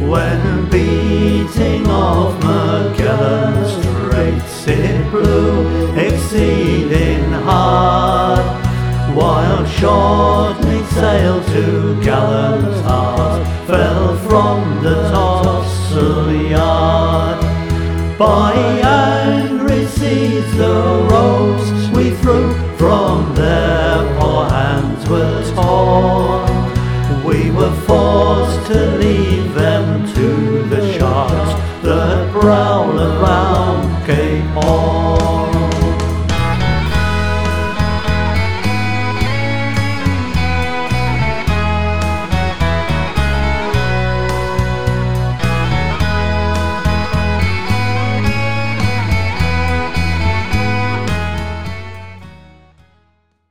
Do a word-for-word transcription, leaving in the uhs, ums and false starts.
When beating off Magellan Straits it blew exceeding hard, while short sail to gallant heart fell from the topsail yard. By angry seas the ropes we threw from their poor hands were torn. We were forced to leave them to the sharks that prowl around Cape Horn.